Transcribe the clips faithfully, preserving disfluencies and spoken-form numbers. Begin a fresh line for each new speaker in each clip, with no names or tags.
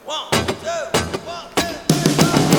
One, two, one, two, three,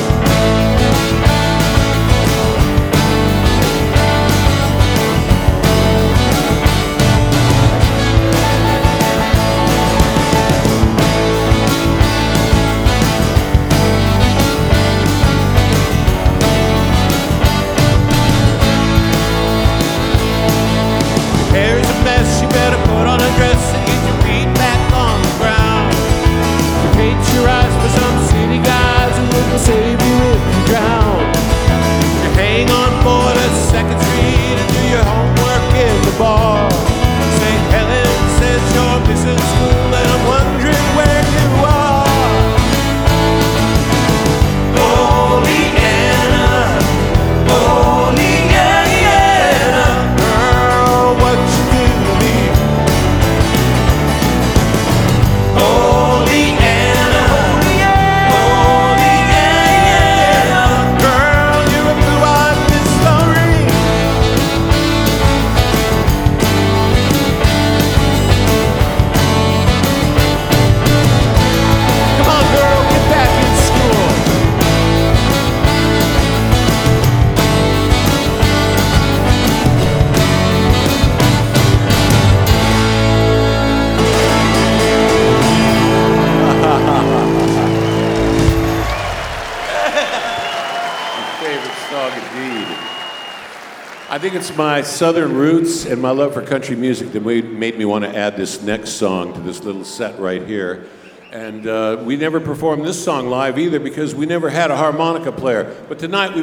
hair's a mess, you better put on a dress and get your feet back on the ground. You paint your eyes for some city guys who will save you if you drown. You hang on board at Second Street and do your homework in the bar. Saint Helen says you're missing school and I'm wondering where you are. Holy Anna, Holy Anna, girl, what you do to me? Holy Anna, Holy Anna, girl, you're a blue-eyed mystery. Come on, girl, get back in school. Favorite song indeed. I think it's my southern roots and my love for country music that made, made me want to add this next song to this little set right here. And uh, we never performed this song live either because we never had a harmonica player. But tonight we